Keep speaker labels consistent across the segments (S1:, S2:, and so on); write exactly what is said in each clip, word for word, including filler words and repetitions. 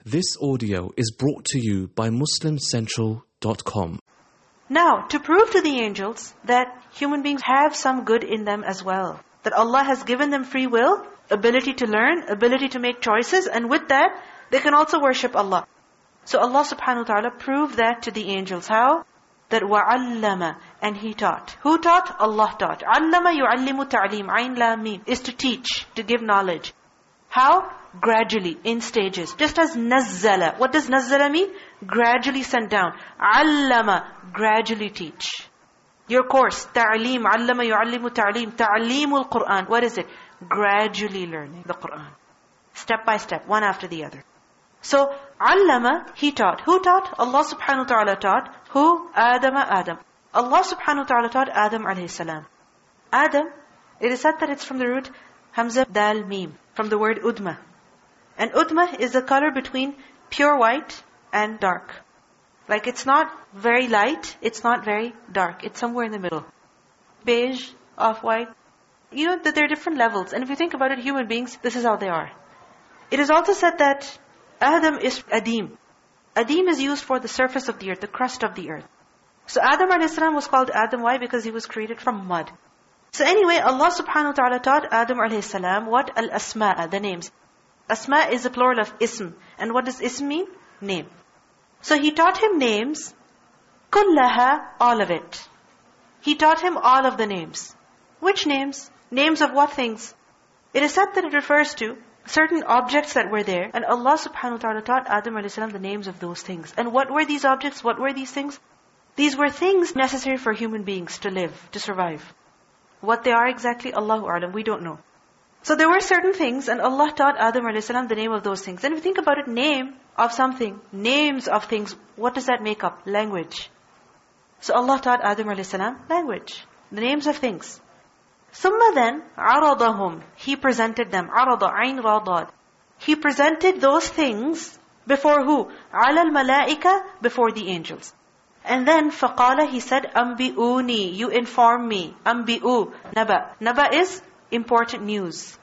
S1: This audio is brought to you by Muslim Central dot com.
S2: Now, to prove to the angels that human beings have some good in them as well, that Allah has given them free will, ability to learn, ability to make choices, and with that, they can also worship Allah. So Allah subhanahu wa ta'ala proved that to the angels. How? That وَعَلَّمَ, and He taught. Who taught? Allah taught. عَلَّمَ يُعَلِّمُ تَعْلِيمٌ عَيْن لَام مِيم, is to teach, to give knowledge. How? Gradually, in stages. Just as nazzala. What does nazzala mean? Gradually sent down. Allama, gradually teach. Your course, ta'aleem, allama yu'allimu ta'aleem, ta'aleemul Qur'an. What is it? Gradually learning the Qur'an. Step by step, one after the other. So, allama, He taught. Who taught? Allah subhanahu wa ta'ala taught. Who? Adam, Adam. Allah subhanahu wa ta'ala taught Adam alayhi salam. Adam, it is said that it's from the root Hamza Dal Mim, from the word udma. And udma is the color between pure white and dark. Like it's not very light, it's not very dark. It's somewhere in the middle. Beige, off-white. You know that there are different levels. And if you think about it, human beings, this is how they are. It is also said that Adam is adim. Adim is used for the surface of the earth, the crust of the earth. So Adam a.s. was called Adam. Why? Because he was created from mud. So anyway, Allah subhanahu wa ta'ala taught Adam a.s. what? Al-asma'a, the names. Asma is a plural of ism. And what does ism mean? Name. So He taught him names. Kullaha, all of it. He taught him all of the names. Which names? Names of what things? It is said that it refers to certain objects that were there. And Allah subhanahu wa ta'ala taught Adam a.s. the names of those things. And what were these objects? What were these things? These were things necessary for human beings to live, to survive. What they are exactly, Allahu a'lam, we don't know. So there were certain things, and Allah taught Adam a.s. the name of those things. And if you think about it, name of something, names of things, what does that make up? Language. So Allah taught Adam a.s. language, the names of things. Summa then, عَرَضَهُمْ, He presented them. عَرَضَ عَيْنْ رَضَادٍ. He presented those things before who? عَلَى الْمَلَائِكَةِ, before the angels. And then, فَقَالَ, He said, أَنْبِئُونِي, you inform me. أَنْبِئُ, Naba. Naba is important news.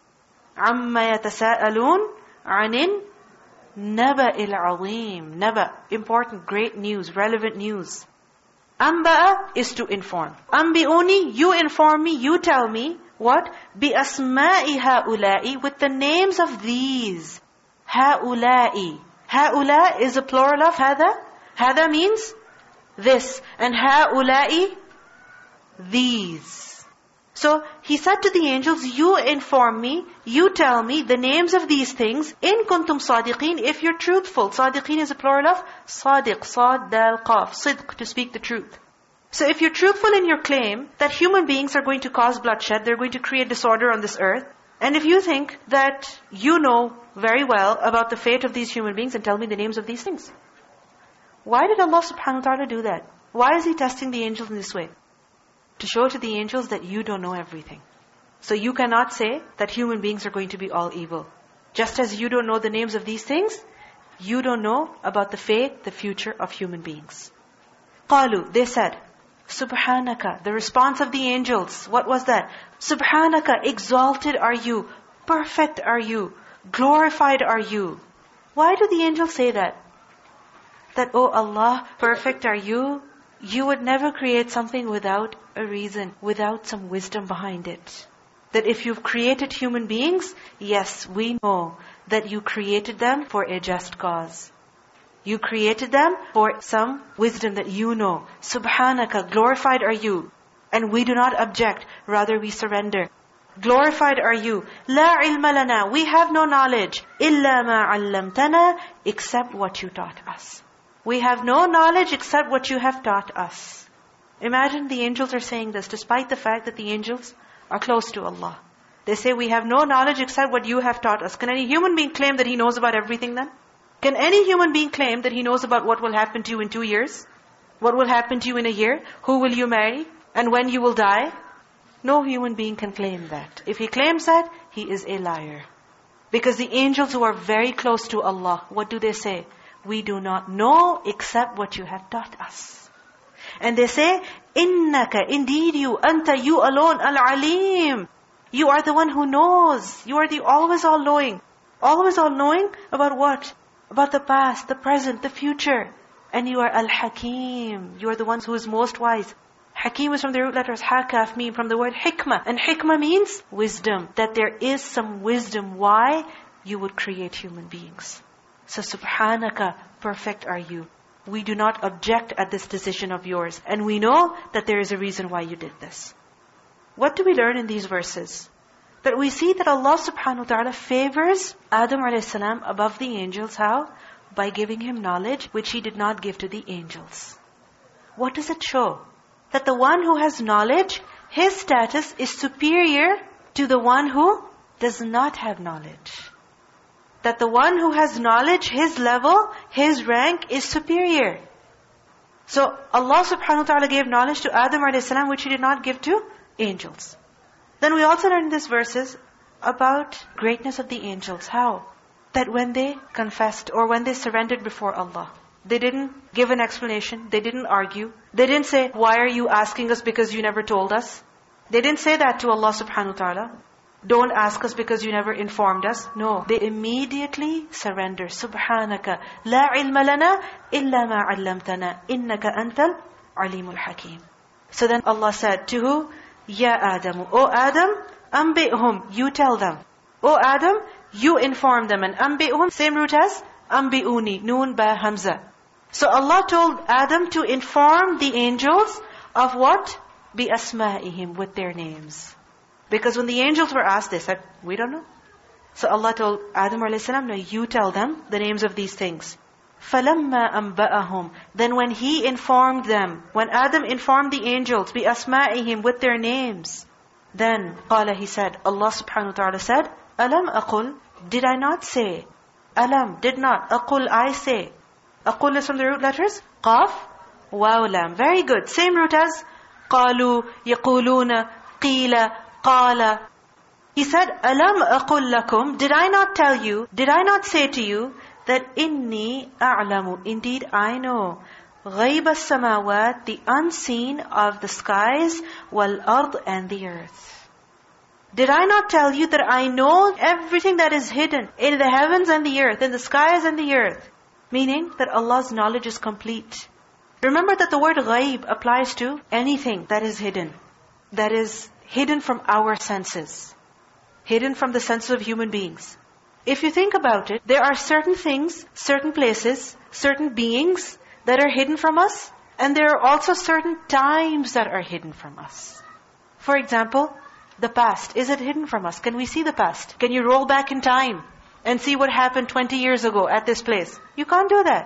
S2: عَمَّا يَتَسَاءَلُونَ عَنِ النَّبَإِ الْعَظِيمِ. Naba, important, great news, relevant news. Anba'a is to inform. Anbi'uni, you inform me, you tell me. What? بِأَسْمَاءِ هَؤُلَاءِ, with the names of these. هَؤُلَاءِ. هَؤُلَاء is a plural of هَذَا. هَذَا means this. And هَؤُلَاءِ, these. So He said to the angels, you inform me, you tell me the names of these things, in kuntum sadiqeen, if you're truthful. Sadiqeen is a plural of sadiq, sad, dal, qaf, sidq, to speak the truth. So if you're truthful in your claim that human beings are going to cause bloodshed, they're going to create disorder on this earth, and if you think that you know very well about the fate of these human beings, and tell me the names of these things. Why did Allah subhanahu wa ta'ala do that? Why is He testing the angels in this way? To show to the angels that you don't know everything. So you cannot say that human beings are going to be all evil. Just as you don't know the names of these things, you don't know about the fate, the future of human beings. قَالُوا, they said, Subhanaka, the response of the angels, what was that? Subhanaka, exalted are you, perfect are you, glorified are you. Why do the angels say that? That, oh Allah, perfect are you. You would never create something without a reason, without some wisdom behind it. That if you've created human beings, yes, we know that you created them for a just cause. You created them for some wisdom that you know. Subhanaka, glorified are you. And we do not object, rather we surrender. Glorified are you. La ilma lana, we have no knowledge. Illa ma allamtana, except what you taught us. We have no knowledge except what you have taught us. Imagine the angels are saying this, despite the fact that the angels are close to Allah. They say, we have no knowledge except what you have taught us. Can any human being claim that he knows about everything then? Can any human being claim that he knows about what will happen to you in two years? What will happen to you in a year? Who will you marry? And when you will die? No human being can claim that. If he claims that, he is a liar. Because the angels who are very close to Allah, what do they say? We do not know except what you have taught us. And they say, Innaka, indeed you, anta, you alone, al-alim. You are the one who knows. You are the always all-knowing. Always all-knowing about what? about the past, the present, the future. And you are Al-Hakim. You are the one who is most wise. Hakim is from the root letters Ha, Kaf, Mim, from the word hikmah. And hikmah means wisdom. That there is some wisdom why you would create human beings. So subhanaka, perfect are you. We do not object at this decision of yours. And we know that there is a reason why you did this. What do we learn in these verses? That we see that Allah subhanahu wa ta'ala favors Adam alayhi salam above the angels. How? By giving him knowledge which He did not give to the angels. What does it show? That the one who has knowledge, his status is superior to the one who does not have knowledge. That the one who has knowledge, his level, his rank is superior. So Allah subhanahu wa ta'ala gave knowledge to Adam alayhi salam which He did not give to angels. Then we also learn in these verses about greatness of the angels. How? That when they confessed or when they surrendered before Allah, they didn't give an explanation, they didn't argue. They didn't say, why are you asking us because you never told us? They didn't say that to Allah subhanahu wa ta'ala. Don't ask us because you never informed us. No, they immediately surrender. Subhanaka, la ilma lana illa ma 'allamtana innaka antal alimul hakim. So then Allah said to who? Ya Adam, O Adam, anbi'hum, you tell them. O Adam, you inform them. And anbi'hum, same root as anbi'uni, noon ba hamza. So Allah told Adam to inform the angels of what? Bi asma'ihim, with their names. Because when the angels were asked, they said, we don't know. So Allah told Adam alayhi salam, no, you tell them the names of these things. فَلَمَّا أَنْبَأَهُمْ Then when He informed them, when Adam informed the angels, بِأَسْمَائِهِمْ, with their names, then, قَالَ He said, Allah subhanahu wa ta'ala said, أَلَمْ أَقُلْ Did I not say? Alam, did not. أَقُلْ, I say. أَقُلْ is from the root letters. Qaf, Waw, Lam. Very good. Same root as قَالُوا, يَقُولُونَ, قِيلَ, قَالَ. He said, أَلَمْ أَقُلْ لَكُمْ Did I not tell you, did I not say to you, that inni a'lamu, indeed I know, غَيْبَ السَّمَاوَاتِ the unseen of the skies, وَالْأَرْضِ and the earth. Did I not tell you that I know everything that is hidden in the heavens and the earth, in the skies and the earth? Meaning that Allah's knowledge is complete. Remember that the word ghaib applies to anything that is hidden. That is hidden from our senses. Hidden from the senses of human beings. If you think about it, there are certain things, certain places, certain beings that are hidden from us. And there are also certain times that are hidden from us. For example, the past. Is it hidden from us? Can we see the past? Can you roll back in time and see what happened twenty years ago at this place? You can't do that.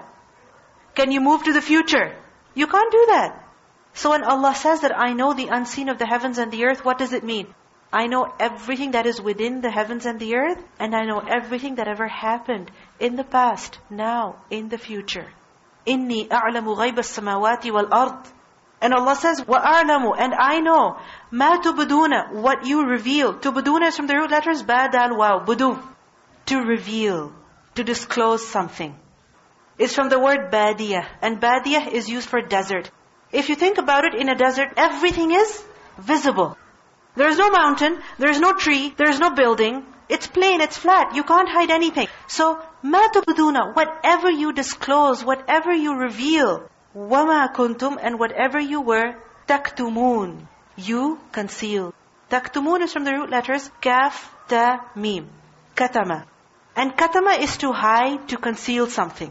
S2: Can you move to the future? You can't do that. So when Allah says that I know the unseen of the heavens and the earth, what does it mean? I know everything that is within the heavens and the earth, and I know everything that ever happened in the past, now, in the future. Inni a'lamu ghayba as-samawati wal-ard. And Allah says, وَأَعْلَمُ And I know, مَا تُبْدُونَ What you reveal. Tubduna is from the root letters, ba, dal, waw, budu. To reveal, to disclose something. It's from the word badiyah. And badiyah is used for desert. If you think about it, in a desert, everything is visible. There is no mountain, there is no tree, there is no building. It's plain, it's flat. You can't hide anything. So, مَا تُبْدُونَ Whatever you disclose, whatever you reveal, وَمَا كُنْتُمْ And whatever you were, تَكْتُمُونَ You conceal. تَكْتُمُونَ is from the root letters, kaf, ta, mim. Katama. And katama is to hide, to conceal something.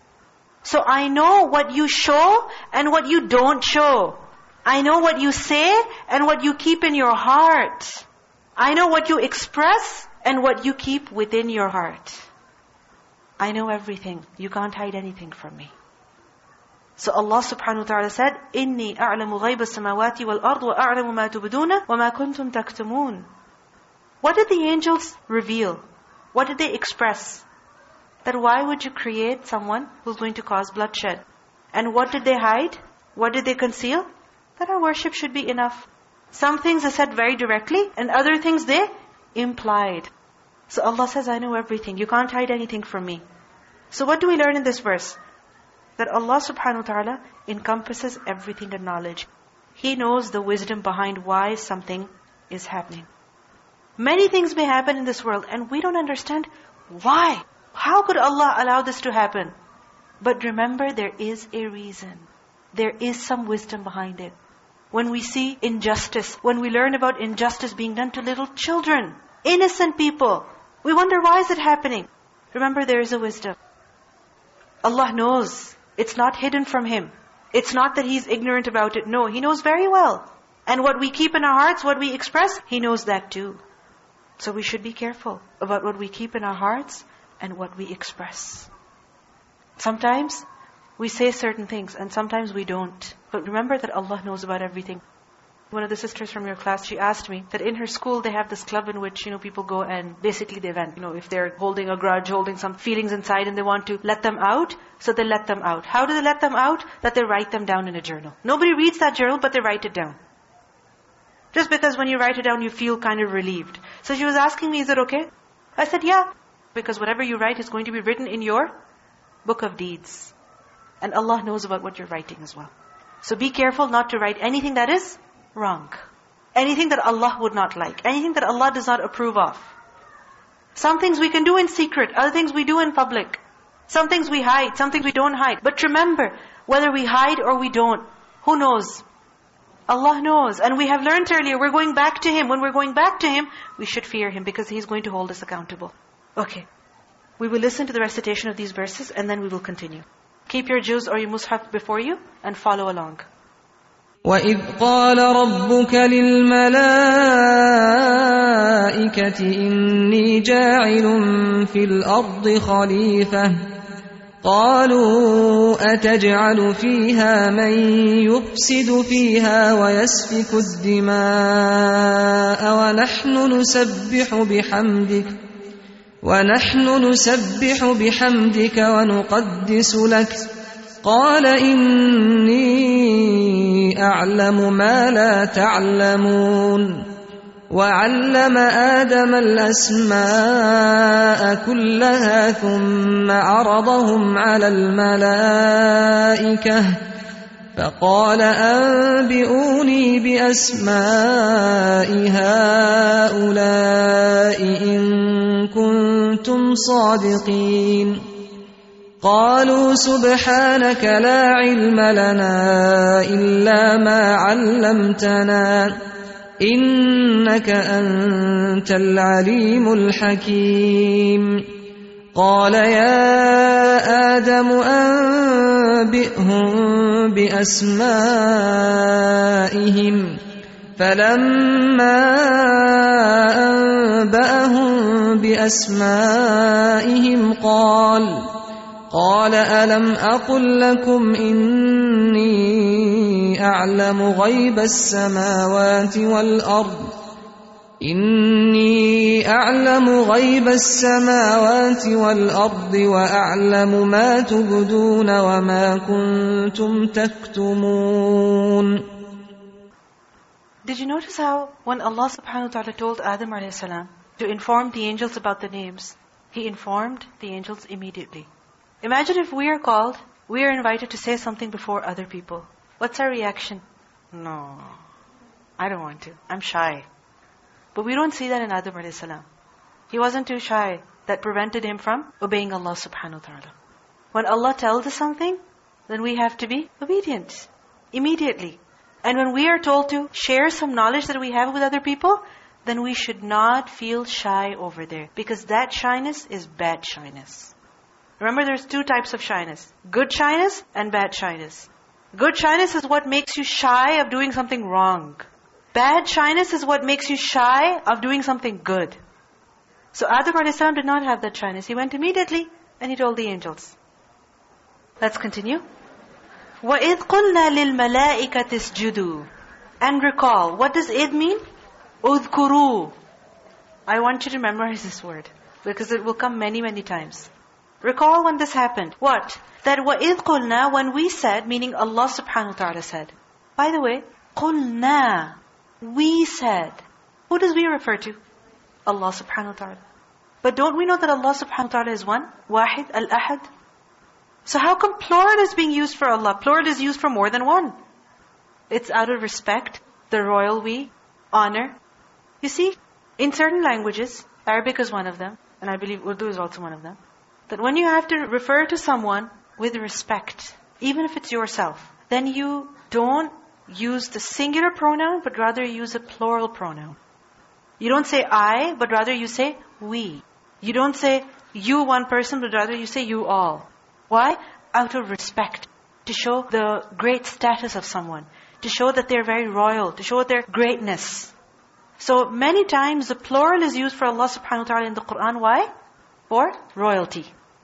S2: So I know what you show and what you don't show. I know what you say and what you keep in your heart. I know what you express and what you keep within your heart. I know everything. You can't hide anything from me. So Allah subhanahu wa ta'ala said, إِنِّي أَعْلَمُ غَيْبَ السَّمَاوَاتِ وَالْأَرْضِ وَأَعْلَمُ مَا تُبْدُونَ وَمَا كُنْتُمْ تَكْتُمُونَ What did the angels reveal? What did they express? That why would you create someone who's going to cause bloodshed? And what did they hide? What did they conceal? That our worship should be enough. Some things are said very directly, and other things they implied. So Allah says, I know everything. You can't hide anything from me. So what do we learn in this verse? That Allah subhanahu wa ta'ala encompasses everything in knowledge. He knows the wisdom behind why something is happening. Many things may happen in this world, and we don't understand why. How could Allah allow this to happen? But remember, there is a reason. There is some wisdom behind it. When we see injustice, when we learn about injustice being done to little children, innocent people, we wonder, why is it happening? Remember, there is a wisdom. Allah knows. It's not hidden from Him. It's not that He's ignorant about it. No, He knows very well. And what we keep in our hearts, what we express, He knows that too. So we should be careful about what we keep in our hearts and what we express. Sometimes we say certain things and sometimes we don't. But remember that Allah knows about everything. One of the sisters from your class, she asked me that in her school they have this club in which, you know, people go and basically they vent. You know, if they're holding a grudge, holding some feelings inside and they want to let them out, so they let them out. How do they let them out? That they write them down in a journal. Nobody reads that journal, but they write it down. Just because when you write it down, you feel kind of relieved. So she was asking me, is it okay? I said, yeah. Because whatever you write is going to be written in your book of deeds. And Allah knows about what you're writing as well. So be careful not to write anything that is wrong. Anything that Allah would not like. Anything that Allah does not approve of. Some things we can do in secret. Other things we do in public. Some things we hide. Some things we don't hide. But remember, whether we hide or we don't, who knows? Allah knows. And we have learned earlier, we're going back to Him. When we're going back to Him, we should fear Him because He's going to hold us accountable. Okay. We will listen to the recitation of these verses and then we will continue. Keep your juz or your mushaf before you and follow along.
S3: وَإِذْ قَالَ رَبُّكَ لِلْمَلَائِكَةِ إِنِّي جَاعِلٌ فِي الْأَرْضِ خَلِيفَةً قَالُوا أَتَجْعَلُ فِيهَا مَن يُفْسِدُ فِيهَا وَيَسْفِكُ الدِّمَاءَ وَنَحْنُ نُسَبِّحُ بِحَمْدِكَ وَنَحْنُ نُسَبِّحُ بِحَمْدِكَ وَنُقَدِّسُ لَكَ قَالَ إِنِّي أَعْلَمُ مَا لَا تَعْلَمُونَ وَعَلَّمَ آدَمَ الْأَسْمَاءَ كُلَّهَا ثُمَّ عَرَضَهُمْ عَلَى الْمَلَائِكَةِ فَقَالَ أَنْبِئُونِي بِأَسْمَاءِ هَؤُلَاءِ إِن كُنتُمْ صَادِقِينَ قَالُوا سُبْحَانَكَ لَا عِلْمَ لَنَا إِلَّا مَا عَلَّمْتَنَا إِنَّكَ أَنْتَ الْعَلِيمُ الْحَكِيمُ قَالَ يَا آدَمُ أَنْبِئْهُمْ بِأَسْمَائِهِمْ فَلَمَّا أَنْبَأَهُمْ بِأَسْمَائِهِمْ قَالَ قَالَ أَلَمْ أَقُلْ لَكُمْ إِنِّي أَعْلَمُ غَيْبَ السَّمَاوَاتِ وَالْأَرْضِ إِنِّي أَعْلَمُ غَيْبَ السَّمَاوَاتِ وَالْأَرْضِ وَأَعْلَمُ مَا تُبْدُونَ وَمَا كُنْتُمْ تَكْتُمُونَ.
S2: Did you notice how when Allah subhanahu wa ta'ala told Adam alayhi salam to inform the angels about the names, He informed the angels immediately. Imagine if we are called, we are invited to say something before other people. What's our reaction? No, I don't want to. I'm shy. But we don't see that in Adam alayhi salam. He wasn't too shy. That prevented him from obeying Allah subhanahu wa ta'ala. When Allah tells us something, then we have to be obedient. Immediately. And when we are told to share some knowledge that we have with other people, then we should not feel shy over there. Because that shyness is bad shyness. Remember, there's two types of shyness. Good shyness and bad shyness. Good shyness is what makes you shy of doing something wrong. Bad shyness is what makes you shy of doing something good. So Adam a.s. did not have that shyness. He went immediately and he told the angels. Let's continue. وَإِذْ قُلْنَا لِلْمَلَائِكَةِ اسْجُدُوا. And recall. What does id mean? اذْكُرُوا. I want you to memorize this word, because it will come many, many times. Recall when this happened. What? That وَإِذْ قُلْنَا, when we said, meaning Allah subhanahu wa ta'ala said. By the way, قُلْنَا, we said. Who does we refer to? Allah subhanahu wa ta'ala. But don't we know that Allah subhanahu wa ta'ala is one? Wahid, al-ahad. So how come plural is being used for Allah? Plural is used for more than one. It's out of respect, the royal we, honor. You see, in certain languages, Arabic is one of them, and I believe Urdu is also one of them. that when you have to refer to someone with respect, even if it's yourself, then you don't use the singular pronoun, but rather use a plural pronoun. You don't say I, but rather you say we. You don't say you one person, but rather you say you all. Why? Out of respect. To show the great status of someone. To show that they're very royal. To show their greatness. So many times the plural is used for Allah subhanahu wa ta'ala in the Qur'an. Why? For royalty.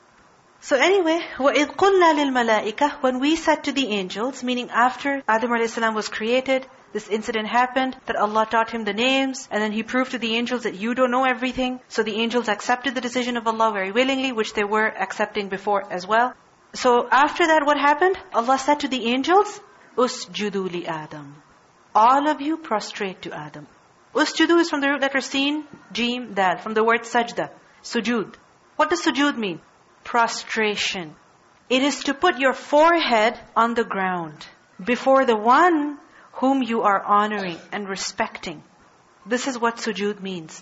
S2: So anyway, وَإِذْ قُلْنَا لِلْمَلَائِكَةِ When we said to the angels, meaning after Adam a.s. was created, this incident happened, that Allah taught him the names, and then He proved to the angels that you don't know everything. So the angels accepted the decision of Allah very willingly, which they were accepting before as well. So after that, what happened? Allah said to the angels, Usjudu li Adam. All of you prostrate to Adam. Usjudu is from the root letter Sin, Jim, Dal, from the word sajda, sujud. What does sujud mean? Prostration. It is to put your forehead on the ground before the one whom you are honoring and respecting. This is what sujud means.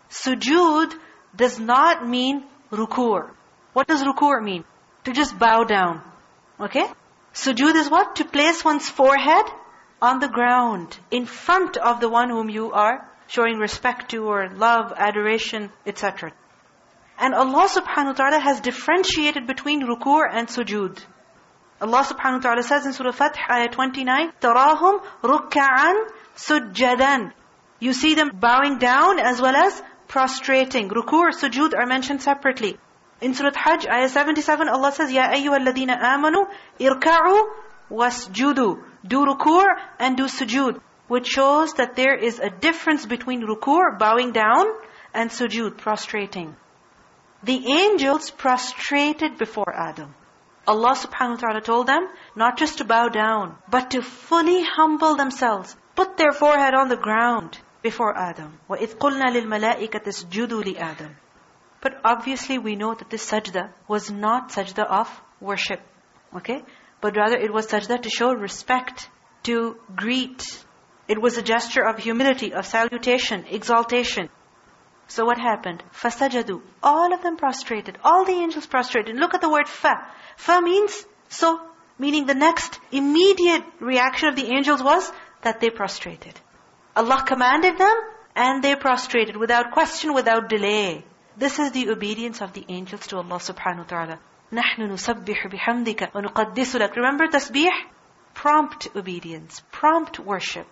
S2: Sujud does not mean ruku'. What does ruku' mean? To just bow down. Okay? Sujud is what? To place one's forehead on the ground in front of the one whom you are showing respect to or love, adoration, et cetera. And Allah subhanahu wa ta'ala has differentiated between ruku' and sujud. Allah subhanahu wa ta'ala says in Surah Fath, ayah twenty-nine, تَرَاهُمْ رُكَّعًا سُجَّدًا. You see them bowing down as well as prostrating. Ruku' or sujud are mentioned separately. In Surah Hajj, ayah seventy-seven, Allah says, يَا أَيُّهَا الَّذِينَ آمَنُوا إِرْكَعُوا وَاسْجُدُوا. Do ruku' and do sujud. Which shows that there is a difference between ruku', bowing down, and sujud, prostrating. The angels prostrated before Adam. Allah subhanahu wa ta'ala told them not just to bow down, but to fully humble themselves. Put their forehead on the ground before Adam. وَإِذْ قُلْنَا لِلْمَلَائِكَةِ اسْجُدُوا لِآدَمَ. But obviously we know that this sajda was not sajda of worship. Okay? But rather it was sajda to show respect, to greet. It was a gesture of humility, of salutation, exaltation. So what happened? فَسَجَدُوا. All of them prostrated. All the angels prostrated. Look at the word fa. Fa means so. Meaning the next immediate reaction of the angels was that they prostrated. Allah commanded them and they prostrated without question, without delay. This is the obedience of the angels to Allah subhanahu wa ta'ala. نَحْنُ نُسَبِّحُ بِحَمْدِكَ وَنُقَدِّسُ لَكَ. Remember tasbih? Prompt obedience. Prompt worship.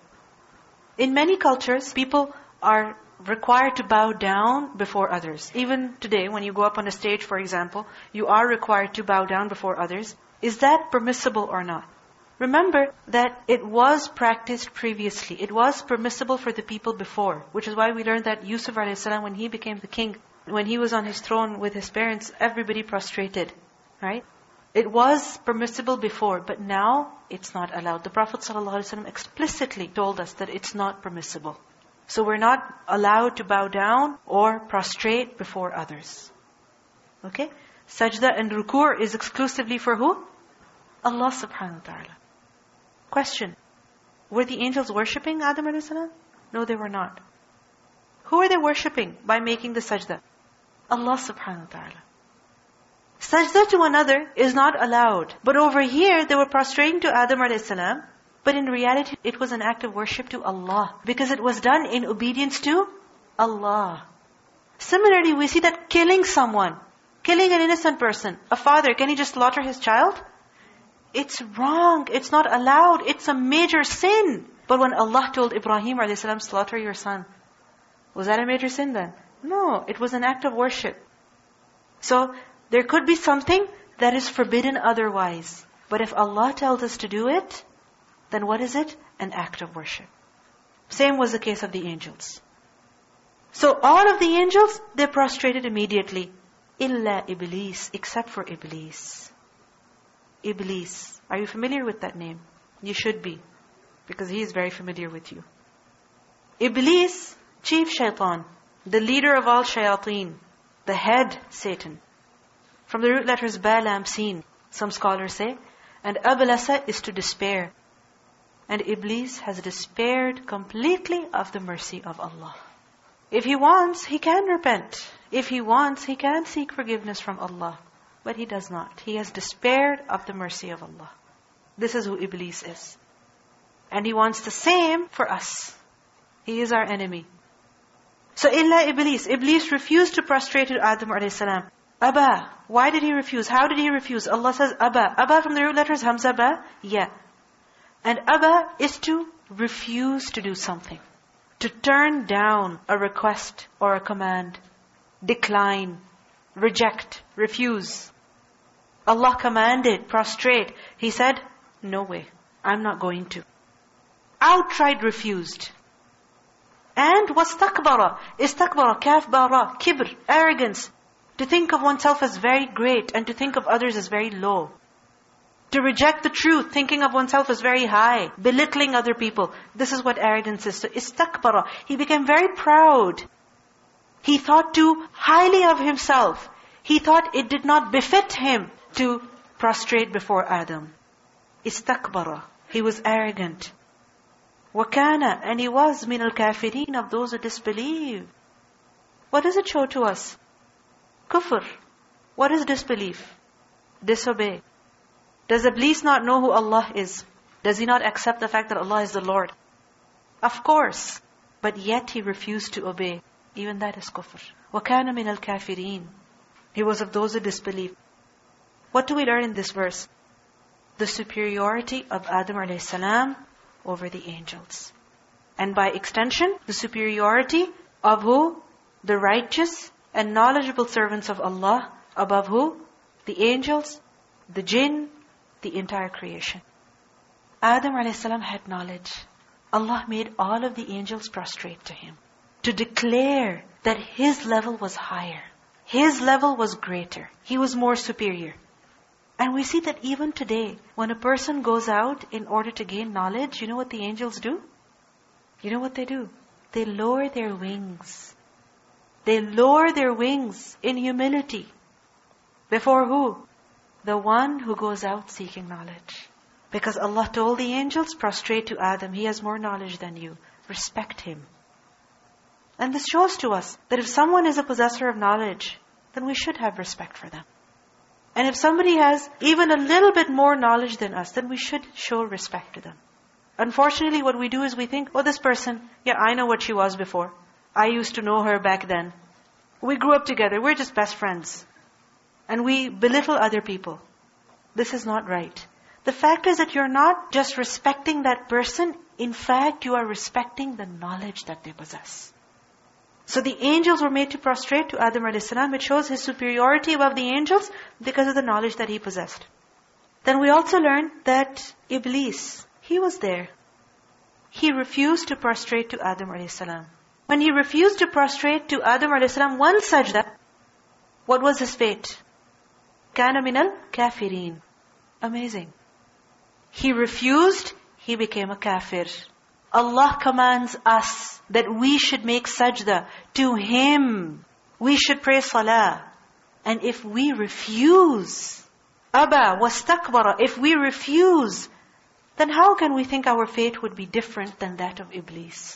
S2: In many cultures, people are required to bow down before others. Even today, when you go up on a stage, for example, you are required to bow down before others. Is that permissible or not? Remember that it was practiced previously. It was permissible for the people before. Which is why we learned that Yusuf alayhi salam, when he became the king, when he was on his throne with his parents, everybody prostrated. Right? It was permissible before, but now it's not allowed. The Prophet ﷺ explicitly told us that it's not permissible. So we're not allowed to bow down or prostrate before others. Okay? Sajda and ruku' is exclusively for who? Allah subhanahu wa ta'ala. Question. Were the angels worshipping Adam alayhi salam? No, they were not. Who are they worshipping by making the sajda? Allah subhanahu wa ta'ala. Sajda to another is not allowed. But over here, they were prostrating to Adam alayhi salam. But in reality, it was an act of worship to Allah. Because it was done in obedience to Allah. Similarly, we see that killing someone, killing an innocent person, a father, can he just slaughter his child? It's wrong. It's not allowed. It's a major sin. But when Allah told Ibrahim alayhi salam, slaughter your son, was that a major sin then? No, it was an act of worship. So, there could be something that is forbidden otherwise. But if Allah tells us to do it, then what is it? An act of worship. Same was the case of the angels. So all of the angels, they prostrated immediately. Illa Iblis, except for Iblis. Iblis. Are you familiar with that name? You should be. Because he is very familiar with you. Iblis, chief shaitan. The leader of all shayateen. The head, Satan. From the root letters Balam, Sin, some scholars say. And Abalasa is to despair. And Iblis has despaired completely of the mercy of Allah. If he wants, he can repent. If he wants, he can seek forgiveness from Allah. But he does not. He has despaired of the mercy of Allah. This is who Iblis is. And he wants the same for us. He is our enemy. So illa Iblis. Iblis refused to prostrate to Adam alayhi salam. Aba. Why did he refuse? How did he refuse? Allah says Aba. Aba from the root letters Hamza Ba. Yeah. And Aba is to refuse to do something. To turn down a request or a command. Decline. Reject. Refuse. Allah commanded, prostrate. He said, no way. I'm not going to. Outright refused. And wastakbara. Istakbara. Kaf bara. Kibr. Arrogance. To think of oneself as very great and to think of others as very low. To reject the truth, thinking of oneself as very high, belittling other people. This is what arrogance is. So istakbara. He became very proud. He thought too highly of himself. He thought it did not befit him to prostrate before Adam. Istakbara. He was arrogant. وَكَانَ. And he was مِنَ الْكَافِرِينَ, of those who disbelieve. What does it show to us? Kufr. What is disbelief? Disobey. Does Iblis not know who Allah is? Does he not accept the fact that Allah is the Lord? Of course. But yet he refused to obey. Even that is kufr. وَكَانَ مِنَ الْكَافِرِينَ. He was of those who disbelieve. What do we learn in this verse? The superiority of Adam alayhi salam over the angels. And by extension, the superiority of who? The righteous and knowledgeable servants of Allah above who? The angels, the jinn, the entire creation. Adam alayhi salam had knowledge. Allah made all of the angels prostrate to him to declare that his level was higher. His level was greater. He was more superior. And we see that even today, when a person goes out in order to gain knowledge, you know what the angels do? You know what they do? They lower their wings. They lower their wings in humility. Before who? The one who goes out seeking knowledge. Because Allah told the angels, prostrate to Adam. He has more knowledge than you. Respect him. And this shows to us that if someone is a possessor of knowledge, then we should have respect for them. And if somebody has even a little bit more knowledge than us, then we should show respect to them. Unfortunately, what we do is we think, oh, this person, yeah, I know what she was before. I used to know her back then. We grew up together. We're just best friends. And we belittle other people. This is not right. The fact is that you're not just respecting that person. In fact, you are respecting the knowledge that they possess. So the angels were made to prostrate to Adam alayhi salam. It shows his superiority above the angels because of the knowledge that he possessed. Then we also learn that Iblis, he was there. He refused to prostrate to Adam alayhi salam. When he refused to prostrate to Adam alayhi salam one sajda, what was his fate? كَانَ مِنَ الْكَافِرِينَ. Amazing. He refused, he became a kafir. Allah commands us that we should make sajda to Him. We should pray salah. And if we refuse, aba wastakbara, if we refuse, then how can we think our fate would be different than that of Iblis?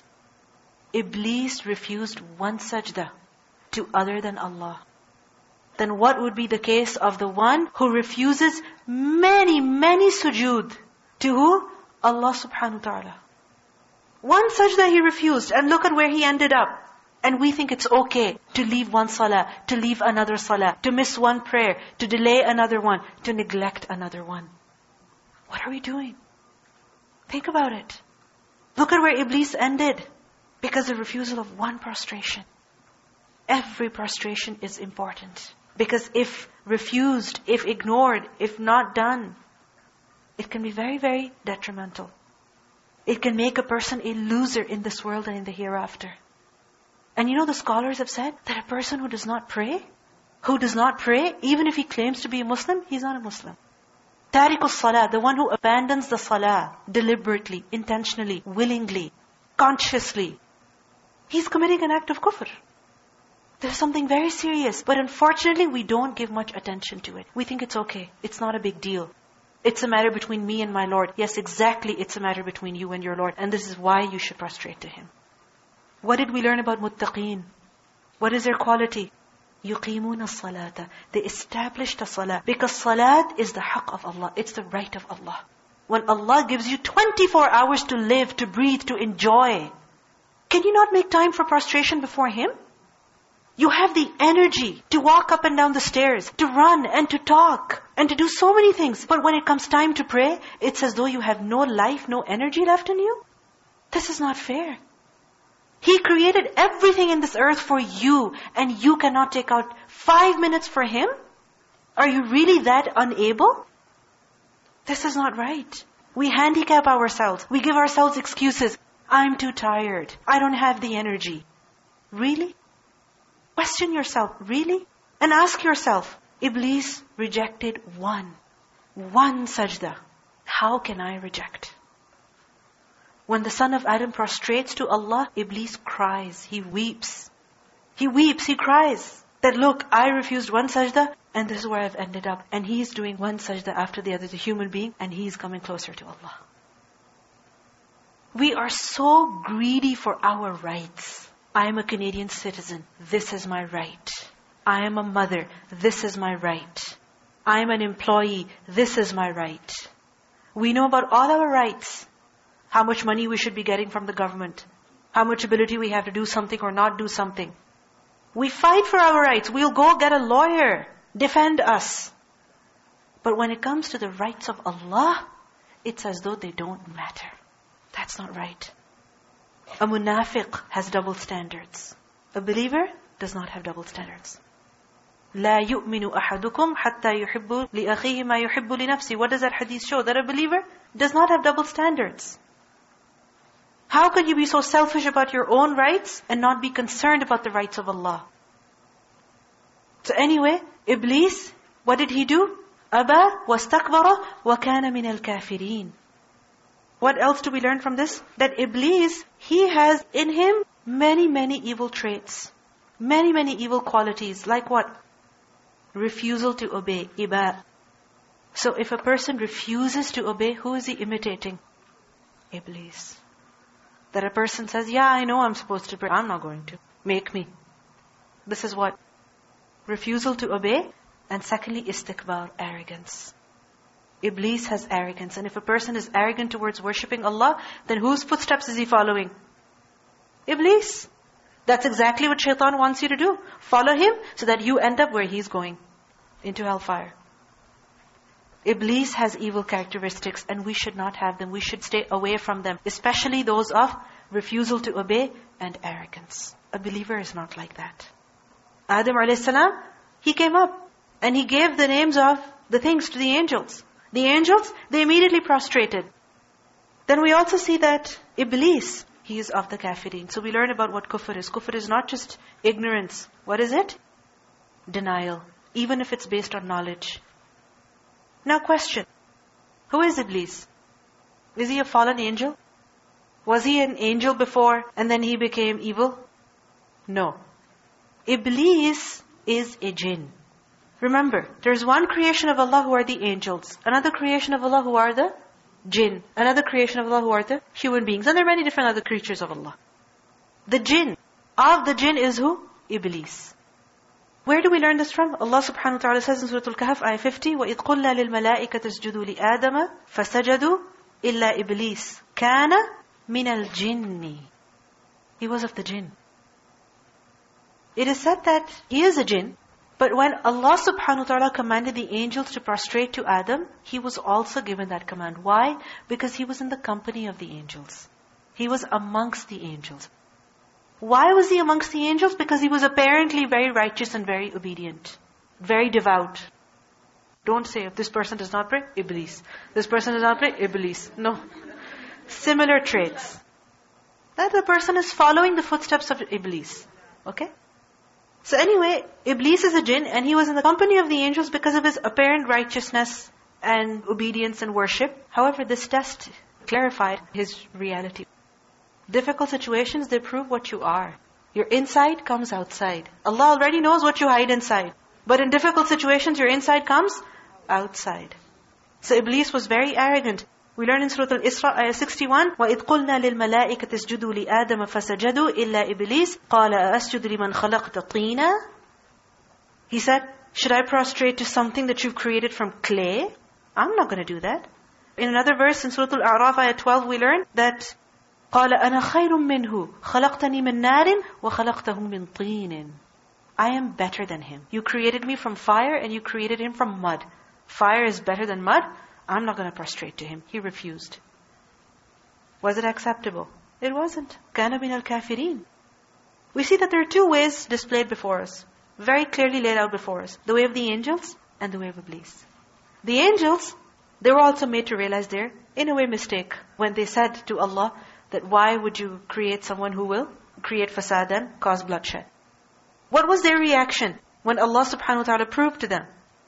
S2: Iblis refused one sajda to other than Allah. Then what would be the case of the one who refuses many, many sujood to who? Allah subhanahu wa ta'ala. One sajda he refused, and look at where he ended up. And we think it's okay to leave one salah, to leave another salah, to miss one prayer, to delay another one, to neglect another one. What are we doing? Think about it. Look at where Iblis ended because of refusal of one prostration. Every prostration is important. Because if refused, if ignored, if not done, it can be very, very detrimental. It can make a person a loser in this world and in the hereafter. And you know the scholars have said that a person who does not pray, who does not pray, even if he claims to be a Muslim, he's not a Muslim. Tariqus salah, the one who abandons the salah deliberately, intentionally, willingly, consciously, he's committing an act of kufr. There's something very serious. But unfortunately, we don't give much attention to it. We think it's okay. It's not a big deal. It's a matter between me and my Lord. Yes, exactly, it's a matter between you and your Lord. And this is why you should prostrate to Him. What did we learn about muttaqeen? What is their quality? يُقِيمُونَ الصَّلَاةَ. They established a salah. Because salat is the haqq of Allah. It's the right of Allah. When Allah gives you twenty-four hours to live, to breathe, to enjoy, can you not make time for prostration before Him? You have the energy to walk up and down the stairs, to run and to talk, and to do so many things. But when it comes time to pray, it's as though you have no life, no energy left in you. This is not fair. He created everything in this earth for you, and you cannot take out five minutes for Him? Are you really that unable? This is not right. We handicap ourselves. We give ourselves excuses. I'm too tired. I don't have the energy. Really? Question yourself, really? And ask yourself, Iblis rejected one. One sajda. How can I reject? When the son of Adam prostrates to Allah, Iblis cries. He weeps. He weeps, he cries. That look, I refused one sajda, and this is where I've ended up. And he's doing one sajda after the other, the human being, and he's coming closer to Allah. We are so greedy for our rights. I am a Canadian citizen. This is my right. I am a mother. This is my right. I am an employee. This is my right. We know about all our rights. How much money we should be getting from the government. How much ability we have to do something or not do something. We fight for our rights. We'll go get a lawyer. Defend us. But when it comes to the rights of Allah, it's as though they don't matter. That's not right. A munafiq has double standards. A believer does not have double standards. لا يؤمن أحدكم حتى يحب لأخيه ما يحب لنفسه. What does that hadith show? That a believer does not have double standards. How can you be so selfish about your own rights and not be concerned about the rights of Allah? So anyway, Iblis, what did he do? أَبَى وَاسْتَكْبَرَ وَكَانَ مِنَ الْكَافِرِينَ. What else do we learn from this? That Iblis, he has in him many, many evil traits. Many, many evil qualities. Like what? Refusal to obey. Iba. So if a person refuses to obey, who is he imitating? Iblis. That a person says, yeah, I know I'm supposed to pray. I'm not going to. Make me. This is what? Refusal to obey. And secondly, istikbar, arrogance. Iblis has arrogance. And if a person is arrogant towards worshipping Allah, then whose footsteps is he following? Iblis. That's exactly what shaitan wants you to do. Follow him so that you end up where he's going. Into hellfire. Iblis has evil characteristics and we should not have them. We should stay away from them. Especially those of refusal to obey and arrogance. A believer is not like that. Adam alayhis salam, he came up and he gave the names of the things to the angels. The angels, they immediately prostrated. Then we also see that Iblis, he is of the kafirin. So we learn about what kufr is. Kufr is not just ignorance. What is it? Denial. Even if it's based on knowledge. Now question. Who is Iblis? Is he a fallen angel? Was he an angel before and then he became evil? No. Iblis is a jinn. Remember, there's one creation of Allah who are the angels. Another creation of Allah who are the jinn. Another creation of Allah who are the human beings. And there are many different other creatures of Allah. The jinn. Of the jinn is who? Iblis. Where do we learn this from? Allah subhanahu wa ta'ala says in Surah Al-Kahf, ayah fifty, وَإِذْ قُلْنَا لِلْمَلَائِكَةِ اسْجُدُوا لِآدَمَ فَسَجَدُوا إِلَّا إِبْلِيسَ كَانَ مِنَ الْجِنِّ. He was of the jinn. It is said that he is a jinn, but when Allah subhanahu wa ta'ala commanded the angels to prostrate to Adam, he was also given that command. Why? Because he was in the company of the angels. He was amongst the angels. Why was he amongst the angels? Because he was apparently very righteous and very obedient. Very devout. Don't say, if this person does not pray, Iblis. This person does not pray, Iblis. No. Similar traits. That the person is following the footsteps of Iblis. Okay? So anyway, Iblis is a jinn and he was in the company of the angels because of his apparent righteousness and obedience and worship. However, this test clarified his reality. Difficult situations, they prove what you are. Your inside comes outside. Allah already knows what you hide inside. But in difficult situations, your inside comes outside. So Iblis was very arrogant. We learn in Surah Al-Isra, ayah sixty-one, وَإِذْ قُلْنَا لِلْمَلَائِكَةِ اسْجُدُوا لِآدَمَ فَسَجَدُوا إِلَّا إِبْلِيسَ قَالَ أَسْجُدُ لِمَنْ خَلَقْتَ طِينًا. He said, should I prostrate to something that you've created from clay? I'm not going to do that. In another verse in Surah Al-A'raf, ayat twelve, we learn that قَالَ أَنَا خَيْرٌ مِّنْهُ خَلَقْتَنِي مِن نَارٍ وَخَلَقْتَهُ مِن طِينٍ. I am better than him. You created me from fire and you created him from mud. Fire is better than mud. I'm not going to prostrate to him. He refused. Was it acceptable? It wasn't. كَانَ مِنَ الْكَافِرِينَ. We see that there are two ways displayed before us, very clearly laid out before us. The way of the angels and the way of Iblis. The angels, they were also made to realize their, in a way, mistake. When they said to Allah, that why would you create someone who will create fasad and cause bloodshed? What was their reaction when Allah subhanahu wa ta'ala proved to them?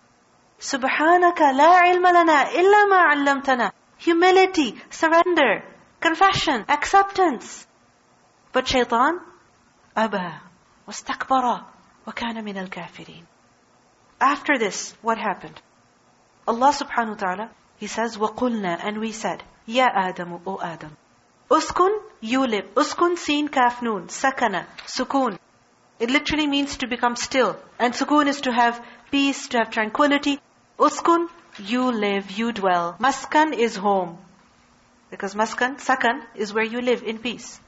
S2: Subhanaka la ilma lana illa ma 'allamtana. Humility, surrender, confession, acceptance. But shaitan, aba, wastakbara, wa kana min al-kafirin. After this, what happened? Allah subhanahu wa ta'ala, He says, وَقُلْنَا, and we said, Ya Adamu, O Adam. Uskun, you live. Uskun, seen, kaf, noon. Sakana, sukoon. It literally means to become still. And sukoon is to have peace, to have tranquility. Uskun, you live, you dwell. Maskan is home. Because maskan, sakan, is where you live in peace.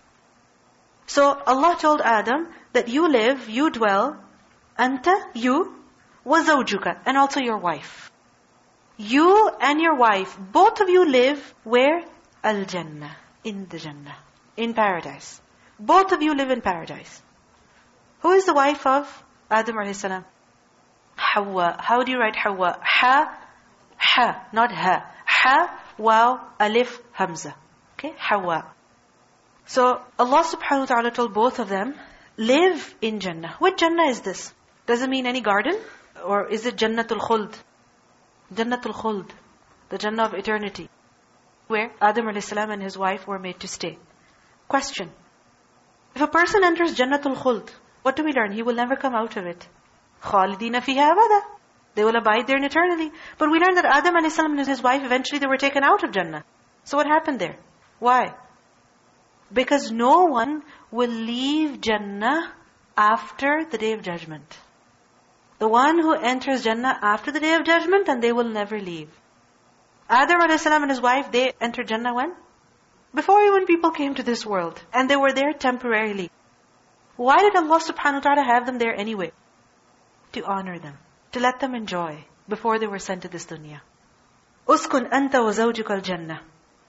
S2: So Allah told Adam that you live, you dwell, anta, you, wa zawjuka, and also your wife. You and your wife, both of you live where? Al-Jannah. In the Jannah. In paradise. Both of you live in paradise. Who is the wife of Adam alayhi salam? Hawa. How do you write Hawa? Ha, ha, not ha. Ha, waw, alif, hamza. Okay, Hawa. So Allah subhanahu wa ta'ala told both of them, live in Jannah. What Jannah is this? Does it mean any garden? Or is it Jannatul Khuld? Jannatul Khuld. The Jannah of eternity. Where Adam alayhi salam and his wife were made to stay. Question. If a person enters Jannatul Khuld, what do we learn? He will never come out of it. خَالِدِينَ فِيهَا أَبَدًا. They will abide there eternally. But we learn that Adam alayhi salam and his wife, eventually they were taken out of Jannah. So what happened there? Why? Because no one will leave Jannah after the Day of Judgment. The one who enters Jannah after the Day of Judgment, and they will never leave. Adam alayhi salam and his wife, they entered Jannah when? Before even people came to this world. And they were there temporarily. Why did Allah subhanahu wa ta'ala have them there anyway? To honor them. To let them enjoy before they were sent to this dunya. Uskun anta wa zawjuka al-jannah.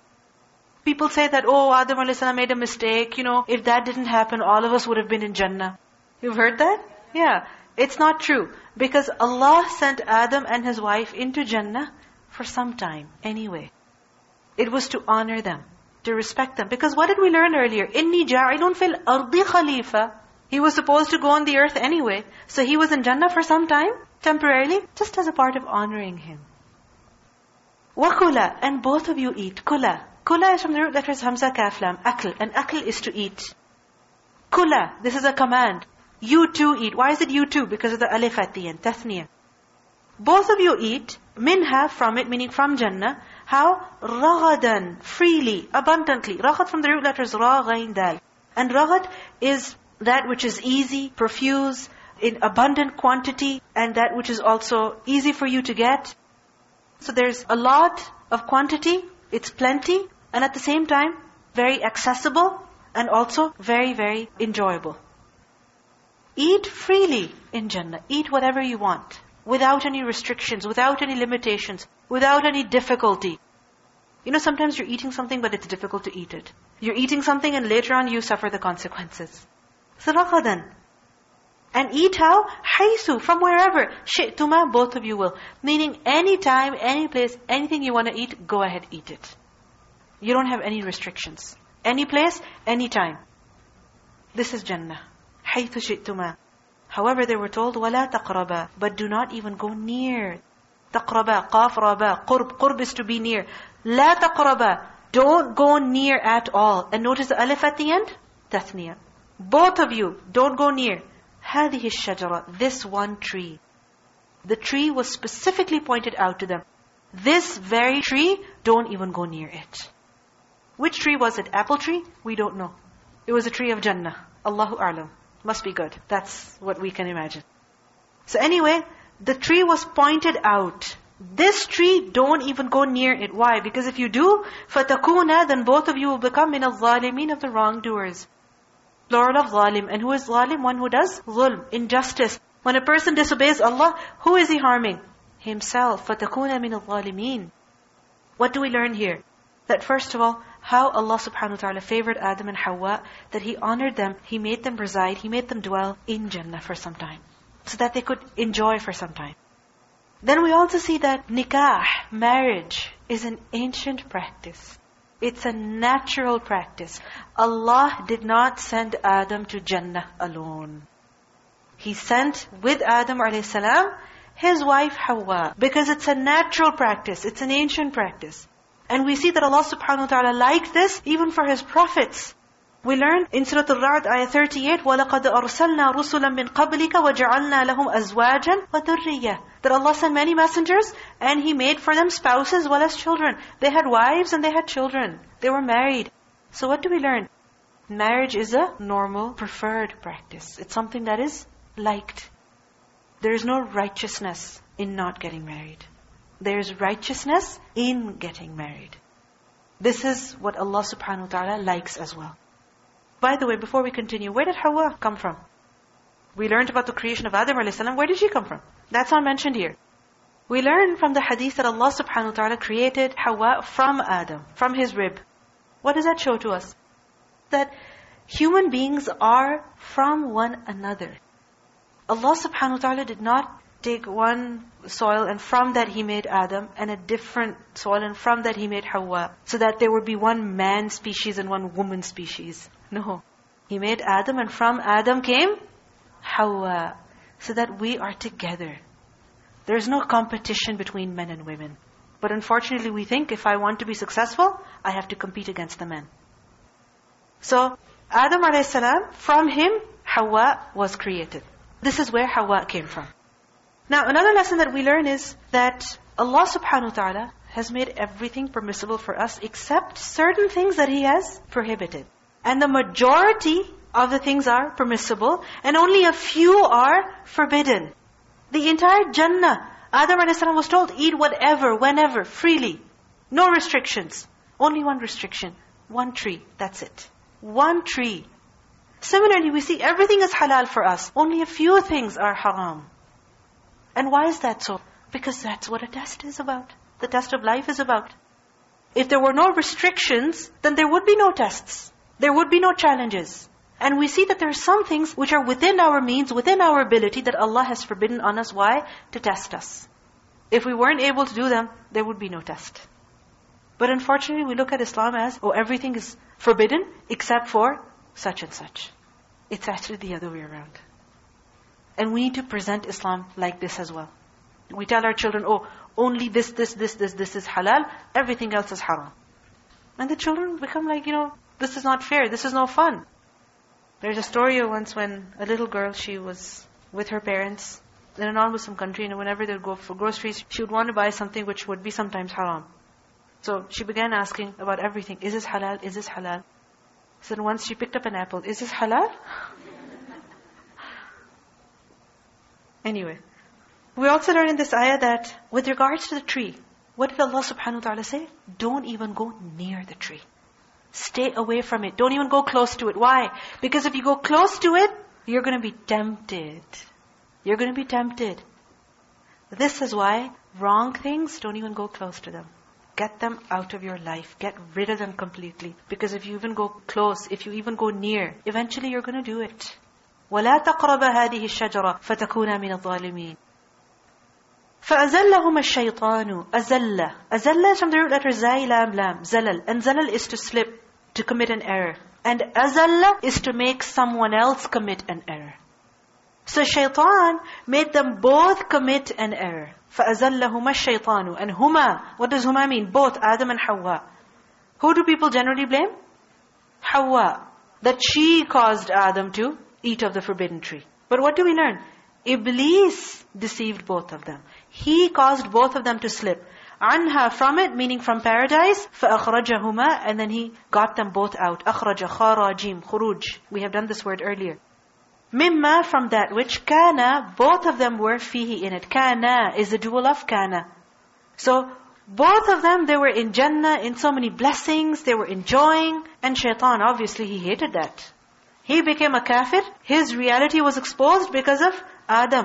S2: People say that, oh, Adam alayhi salam made a mistake. You know, if that didn't happen, all of us would have been in Jannah. You've heard that? Yeah. It's not true. Because Allah sent Adam and his wife into Jannah for some time anyway. It was to honor them, to respect them. Because what did we learn earlier? Inni ja'ilun fil ardi khalifa. He was supposed to go on the earth anyway. So he was in Jannah for some time, temporarily, just as a part of honoring him. Wa kula, and both of you eat. Kula. Kula is from the root letters Hamza, Kaf, Lam. Akl. And akl is to eat. Kula, this is a command. You too eat. Why is it you too? Because of the alif at the end, tathniyah. Both of you eat, minha, from it, meaning from Jannah. How? Raghadan, freely, abundantly. Raghat from the root letters Ra, Ghain, Dal. And raghat is that which is easy, profuse, in abundant quantity, and that which is also easy for you to get. So there's a lot of quantity, it's plenty, and at the same time, very accessible, and also very, very enjoyable. Eat freely in Jannah. Eat whatever you want. Without any restrictions, without any limitations, without any difficulty. You know, sometimes you're eating something, but it's difficult to eat it. You're eating something and later on you suffer the consequences. So raghadan. And eat how? Haythu, from wherever. Shi'tuma, both of you will. Meaning any time, any place, anything you want to eat, go ahead, eat it. You don't have any restrictions. Any place, any time. This is Jannah. حَيْثُ شِئْتُمَا. However, they were told, وَلَا تَقْرَبَا. But do not even go near. تَقْرَبَا, قَافْ رَبَا. قُرْب, قُرْب is to be near. لَا تَقْرَبَا. Don't go near at all. And notice the alif at the end? Tathniyah. Both of you, don't go near. هَذِهِ الشَّجَرَةِ. This one tree. The tree was specifically pointed out to them. This very tree, don't even go near it. Which tree was it? Apple tree? We don't know. It was a tree of Jannah. Allahu A'lam. Must be good. That's what we can imagine. So anyway, the tree was pointed out. This tree, don't even go near it. Why? Because if you do, فَتَكُونَ, then both of you will become مِنَ الظَّالِمِينَ, of the wrongdoers. Plural of zalim. And who is zalim? One who does zulm, injustice. When a person disobeys Allah, who is he harming? Himself. فَتَكُونَ مِنَ الظَّالِمِينَ. What do we learn here? That first of all, how Allah subhanahu wa ta'ala favored Adam and Hawa, that He honored them, He made them reside, He made them dwell in Jannah for some time, so that they could enjoy for some time. Then we also see that nikah, marriage, is an ancient practice. It's a natural practice. Allah did not send Adam to Jannah alone. He sent with Adam alayhi salam his wife Hawa, because it's a natural practice. It's an ancient practice. And we see that Allah subhanahu wa ta'ala liked this even for His prophets. We learn in Surah Al-Ra'd, ayah thirty-eight, وَلَقَدْ أَرْسَلْنَا رُسُلًا مِّن قَبْلِكَ وَجَعَلْنَا لَهُمْ أَزْوَاجًا وَذُرِّيَّةً. That Allah sent many messengers and He made for them spouses as well as children. They had wives and they had children. They were married. So what do we learn? Marriage is a normal, preferred practice. It's something that is liked. There is no righteousness in not getting married. There is righteousness in getting married. This is what Allah subhanahu wa ta'ala likes as well. By the way, before we continue, where did Hawa come from? We learned about the creation of Adam alayhi salam. Where did she come from? That's not mentioned here. We learn from the hadith that Allah subhanahu wa ta'ala created Hawa from Adam, from his rib. What does that show to us? That human beings are from one another. Allah subhanahu wa ta'ala did not take one soil and from that He made Adam, and a different soil and from that He made Hawa, so that there would be one man species and one woman species. No. He made Adam and from Adam came Hawa, so that we are together. There is no competition between men and women. But unfortunately we think if I want to be successful, I have to compete against the men. So Adam alayhi salam, from him Hawa was created. This is where Hawa came from. Now another lesson that we learn is that Allah subhanahu wa ta'ala has made everything permissible for us except certain things that He has prohibited. And the majority of the things are permissible and only a few are forbidden. The entire Jannah, Adam alayhi salam was told, eat whatever, whenever, freely. No restrictions. Only one restriction. One tree. That's it. One tree. Similarly, we see everything is halal for us. Only a few things are haram. And why is that so? Because that's what a test is about. The test of life is about. If there were no restrictions, then there would be no tests. There would be no challenges. And we see that there are some things which are within our means, within our ability, that Allah has forbidden on us. Why? To test us. If we weren't able to do them, there would be no test. But unfortunately, we look at Islam as, oh, everything is forbidden except for such and such. It's actually the other way around. And we need to present Islam like this as well. We tell our children, oh, only this, this, this, this, this is halal, everything else is haram. And the children become like, you know, this is not fair, this is no fun. There's a story of once when a little girl, she was with her parents in a non-Muslim country, and whenever they would go for groceries, she would want to buy something which would be sometimes haram. So she began asking about everything. Is this halal? Is this halal? So once she picked up an apple. Is this halal? Anyway. We also learn in this ayah that with regards to the tree, what did Allah subhanahu wa ta'ala say? Don't even go near the tree. Stay away from it. Don't even go close to it. Why? Because if you go close to it, you're going to be tempted. You're going to be tempted. This is why wrong things, don't even go close to them. Get them out of your life. Get rid of them completely. Because if you even go close, if you even go near, eventually you're going to do it. وَلَا تَقْرَبَ هَذِهِ الشَّجَرَةِ فَتَكُونَ مِنَ الظَّالِمِينَ فَأَزَلَّهُمَ الشَّيْطَانُ أَزَلَّ أَزَلَّ is from the root letter zai, lam, lam. Zalal. And zalal is to slip, to commit an error. And azalla is to make someone else commit an error. So shaitan made them both commit an error. فَأَزَلَّهُمَ الشَّيْطَانُ. And huma, what does huma mean? Both Adam and Hawa. Who do people generally blame? Hawa. That she caused Adam to eat of the forbidden tree. But what do we learn? Iblis deceived both of them. He caused both of them to slip. Anha, from it, meaning from paradise. فَأَخْرَجَهُمَا. And then he got them both out. أَخْرَجَ خَارَجِيم خُرُوج. We have done this word earlier. Mimma, from that which, kana, both of them were fihi in it. Kana is the dual of kana. So, both of them, they were in Jannah, in so many blessings, they were enjoying. And shaitan, obviously, he hated that. He became a kafir. His reality was exposed because of Adam.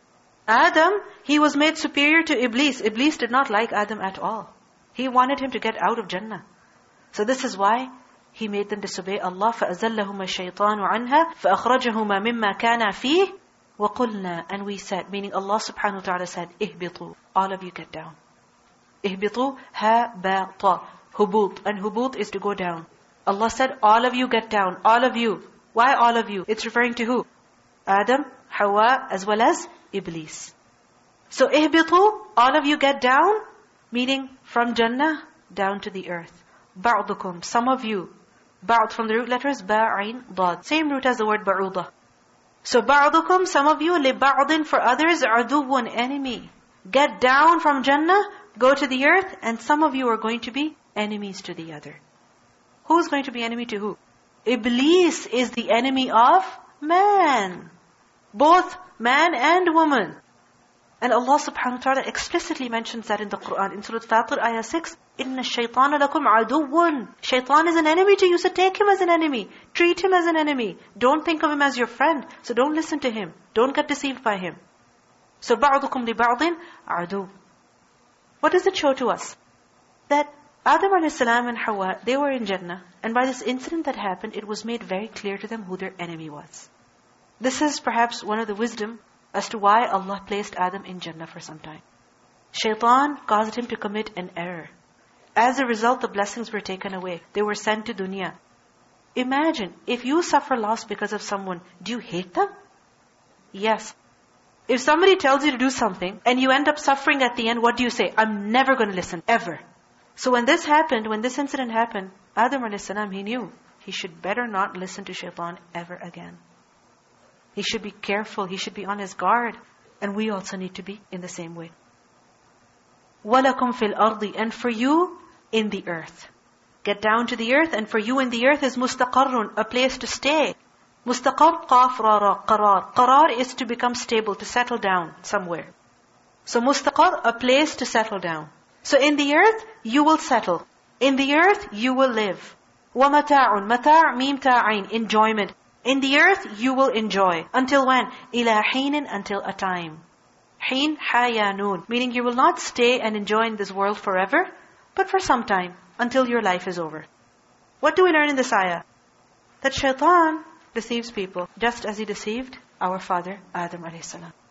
S2: Adam, he was made superior to Iblis. Iblis did not like Adam at all. He wanted him to get out of Jannah. So this is why He made them disobey Allah. فَأَزَلَّهُمَا الشَّيْطَانُ عَنْهَا فَأَخْرَجَهُمَا مِمَّا كَانَا فِيهِ وَقُلْنَا. And we said, meaning Allah subhanahu wa ta'ala said, اهْبِطُوا. All of you get down. اهْبِطُوا هَبَطَ. Hubut. And hubut is to go down. Allah said, all of you get down. All of you. Why all of you? It's referring to who? Adam, Hawa, as well as Iblis. So, اهْبِطُوا. All of you get down. Meaning, from Jannah down to the earth. بَعْضُكُمْ. Some of you. Ba'd from the root letters, Ba'in, Dad. Same root as the word Ba'udah. So, بَعْضُكُمْ. Some of you, لِبَعْضٍ. For others, عَدُوٌ. Enemy. Get down from Jannah, go to the earth, and some of you are going to be enemies to the other. Who's going to be enemy to who? Iblis is the enemy of man. Both man and woman. And Allah subhanahu wa ta'ala explicitly mentions that in the Qur'an. In Surah Fatir, ayah six, إِنَّ الشَّيْطَانَ لَكُمْ عَدُوٌ. Shaitan is an enemy to you, so take him as an enemy. Treat him as an enemy. Don't think of him as your friend. So don't listen to him. Don't get deceived by him. So بَعْضُكُمْ لِبَعْضٍ عَدُوٌ. What does it show to us? That Adam a.s. and Hawa, they were in Jannah. And by this incident that happened, it was made very clear to them who their enemy was. This is perhaps one of the wisdom as to why Allah placed Adam in Jannah for some time. Shaitan caused him to commit an error. As a result, the blessings were taken away. They were sent to dunya. Imagine, if you suffer loss because of someone, do you hate them? Yes. If somebody tells you to do something, and you end up suffering at the end, what do you say? I'm never going to listen, ever. So when this happened, when this incident happened, Adam a.s., he knew he should better not listen to shaitan ever again. He should be careful. He should be on his guard. And we also need to be in the same way. وَلَكُمْ فِي الْأَرْضِ. And for you, in the earth. Get down to the earth, and for you in the earth is mustaqarrun, a place to stay. Mustaqar, qaf, ra, ra, qarar. Qarar is to become stable, to settle down somewhere. So mustaqar, a place to settle down. So in the earth, you will settle. In the earth, you will live. وَمَتَاعٌ. Mata' mim ta'ain. Enjoyment. In the earth, you will enjoy. Until when? إِلَى حِينٍ. Until a time. حِين حَيَانُونَ. Meaning you will not stay and enjoy in this world forever, but for some time, until your life is over. What do we learn in this ayah? That shaitan deceives people, just as he deceived our father, Adam a.s.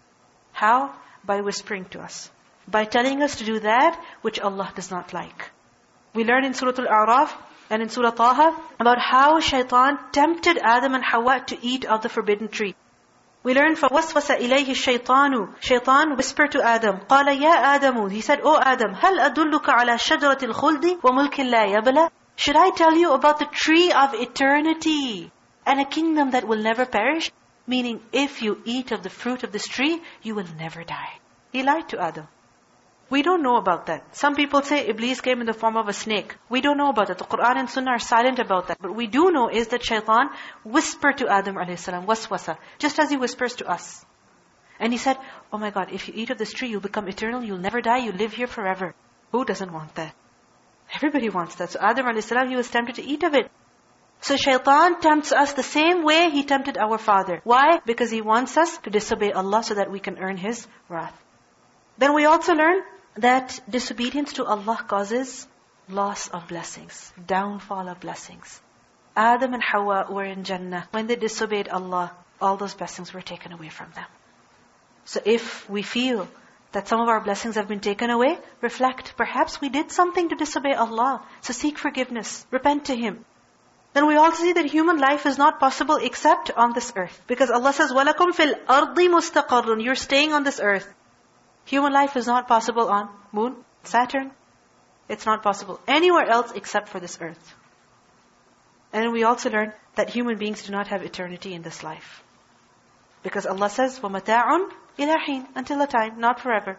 S2: How? By whispering to us. By telling us to do that which Allah does not like. We learn in Surah Al-A'raf and in Surah Taha about how shaitan tempted Adam and Hawa to eat of the forbidden tree. We learn فَوَسْوَسَ إِلَيْهِ الشَّيْطَانُ. Shaitan whispered to Adam, قَالَ يَا آدَمُ. He said, O Adam, هَلْ أَدُلُّكَ عَلَى شَجَرَةِ الْخُلْدِ وَمُلْكٍ لَا يَبْلَى. Should I tell you about the tree of eternity and a kingdom that will never perish? Meaning, if you eat of the fruit of this tree, you will never die. He lied to Adam. We don't know about that. Some people say Iblis came in the form of a snake. We don't know about that. The Qur'an and Sunnah are silent about that. But we do know is that shaitan whispered to Adam a.s. waswasa, just as he whispers to us. And he said, oh my God, if you eat of this tree, you'll become eternal, you'll never die, you'll live here forever. Who doesn't want that? Everybody wants that. So Adam a.s., he was tempted to eat of it. So shaitan tempts us the same way he tempted our father. Why? Because he wants us to disobey Allah so that we can earn His wrath. Then we also learn that disobedience to Allah causes loss of blessings, downfall of blessings. Adam and Hawa were in Jannah. When they disobeyed Allah, all those blessings were taken away from them. So if we feel that some of our blessings have been taken away, reflect. Perhaps we did something to disobey Allah. So seek forgiveness. Repent to Him. Then we also see that human life is not possible except on this earth. Because Allah says, وَلَكُمْ فِي الْأَرْضِ مُسْتَقَرٌ. You're staying on this earth. Human life is not possible on Moon, Saturn. It's not possible anywhere else except for this earth. And we also learn that human beings do not have eternity in this life. Because Allah says, وَمَتَاعٌ إِلَى حِينٍ. Until a time, not forever.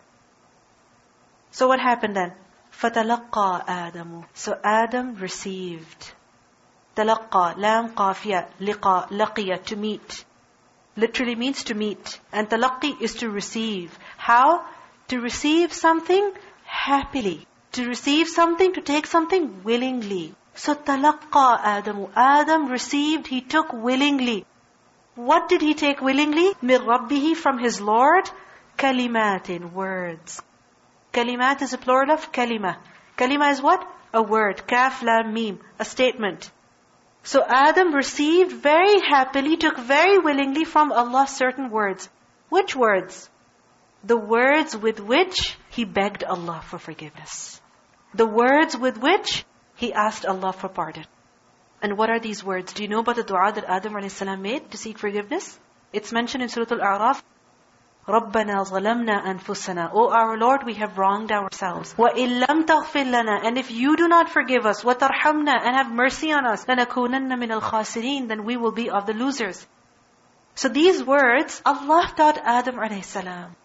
S2: So what happened then? فَتَلَقَّى آدَمُ. So Adam received. تَلَقَّى, lam qafiyah, liqa, laqiya, to meet. literally means to meet. And talaqqi is to receive. How? To receive something happily. To receive something, to take something willingly. So talaqqa Adamu. Adam received, he took willingly. What did he take willingly? Min Rabbihi, from his Lord. Kalimatin, words. Kalimat is a plural of kalima. Kalima is what? A word. Kaf, lam, mim. A statement. So Adam received very happily, took very willingly from Allah certain words. Which words? The words with which he begged Allah for forgiveness. The words with which he asked Allah for pardon. And what are these words? Do you know about the dua that Adam a.s. made to seek forgiveness? It's mentioned in Surah Al-A'raf. رَبَّنَا ظَلَمْنَا أَنفُسَنَا. O our Lord, we have wronged ourselves. وَإِن لَمْ تَغْفِرْ لَنَا. And if you do not forgive us, وَتَرْحَمْنَا, and have mercy on us, لَنَكُونَنَّ مِنَ الْخَاسِرِينَ. Then we will be of the losers. So these words, Allah taught Adam a.s.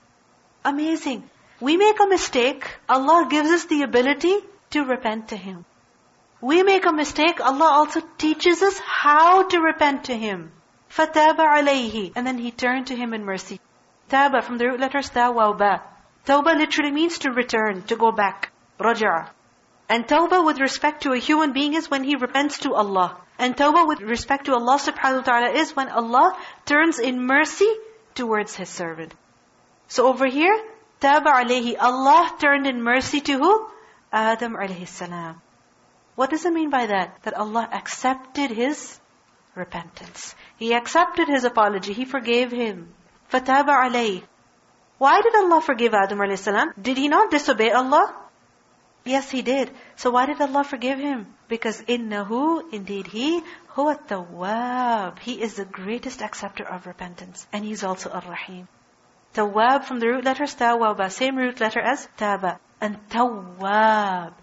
S2: Amazing. We make a mistake, Allah gives us the ability to repent to Him. We make a mistake, Allah also teaches us how to repent to Him. فَتَابَ عَلَيْهِ. And then He turned to Him in mercy. Taba, from the root letters ta, waw, ba. Tawbah literally means to return, to go back. Raja'a. And tawbah with respect to a human being is when he repents to Allah. And tawbah with respect to Allah subhanahu wa ta'ala is when Allah turns in mercy towards His servant. So over here, Taba alayhi, Allah turned in mercy to who? Adam alayhi salam. What does it mean by that? That Allah accepted his repentance. He accepted his apology. He forgave him. فَتَابَ عَلَيْهِ. Why did Allah forgive Adam alayhi salam? Did he not disobey Allah? Yes, he did. So why did Allah forgive him? Because إِنَّهُ, indeed he, هُوَ التَّوَّابِ. He is the greatest acceptor of repentance. And He's also Ar-Rahim. Tawwab, from the root letters tawwaba, same root letter as taba. And tawwab.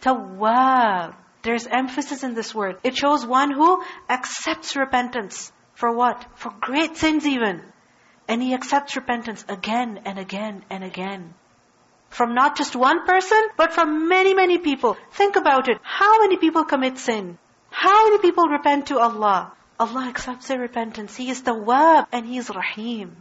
S2: Tawwab. There's emphasis in this word. It shows one who accepts repentance. For what? For great sins even. And he accepts repentance again and again and again. From not just one person, but from many, many people. Think about it. How many people commit sin? How many people repent to Allah? Allah accepts their repentance. He is Tawwab and He is Rahim.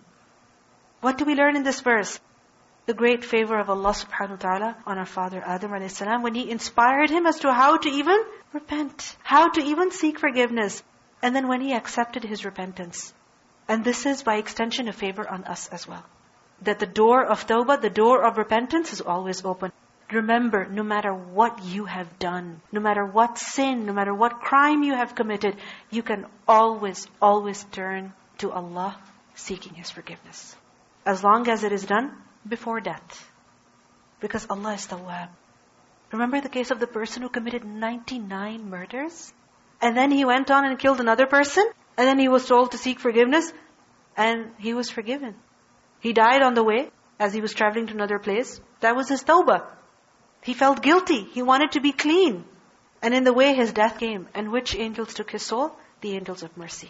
S2: What do we learn in this verse? The great favor of Allah subhanahu wa ta'ala on our father Adam alayhi salam, when He inspired him as to how to even repent, how to even seek forgiveness. And then when He accepted his repentance. And this is by extension a favor on us as well. That the door of tawbah, the door of repentance is always open. Remember, no matter what you have done, no matter what sin, no matter what crime you have committed, you can always, always turn to Allah seeking His forgiveness. As long as it is done before death. Because Allah is Tawwab. Remember the case of the person who committed ninety-nine murders? And then he went on and killed another person? And then he was told to seek forgiveness? And he was forgiven. He died on the way as he was traveling to another place. That was his tawbah. He felt guilty. He wanted to be clean. And in the way his death came. And which angels took his soul? The angels of mercy.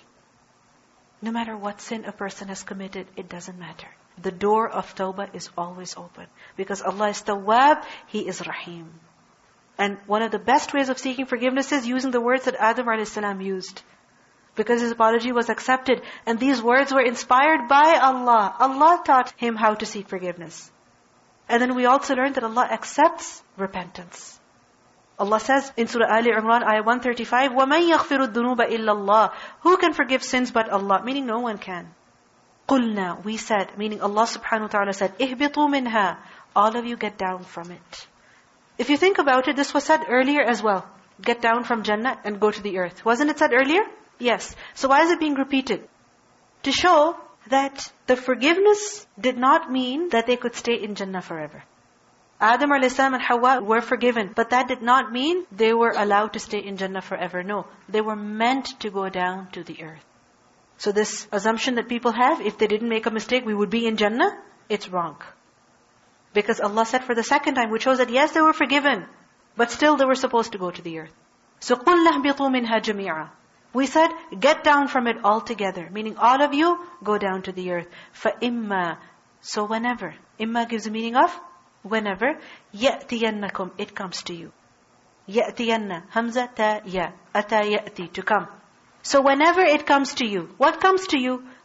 S2: No matter what sin a person has committed, it doesn't matter. The door of tawbah is always open. Because Allah is Tawwab, He is Rahim. And one of the best ways of seeking forgiveness is using the words that Adam alayhi salam used. Because his apology was accepted. And these words were inspired by Allah. Allah taught him how to seek forgiveness. And then we also learned that Allah accepts repentance. Allah says in Surah Ali Imran, ayah one thirty-five, وَمَنْ يَغْفِرُ الذُّنُوبَ إِلَّا اللَّهِ. Who can forgive sins but Allah? Meaning no one can. قُلْنَا, we said, meaning Allah subhanahu wa ta'ala said, اِهْبِطُوا مِنْهَا. All of you get down from it. If you think about it, this was said earlier as well. Get down from Jannah and go to the earth. Wasn't it said earlier? Yes. So why is it being repeated? To show that the forgiveness did not mean that they could stay in Jannah forever. Adam alayhi salam and Hawa were forgiven, but that did not mean they were allowed to stay in Jannah forever. No. They were meant to go down to the earth. So this assumption that people have, if they didn't make a mistake, we would be in Jannah, it's wrong. Because Allah said for the second time, which shows that yes, they were forgiven, but still they were supposed to go to the earth. So قُلْ لَهْبِطُوا مِنْهَا جَمِيعًا. We said, get down from it altogether. Meaning all of you, go down to the earth. فَإِمَّا. So whenever. Imma gives the meaning of whenever. يَأْتِيَنَّكُمْ. It comes to you. يَأْتِيَنَّ. Hamza, ta, ya. Ata, ya'ti. To come. So whenever it comes to you. What comes to you?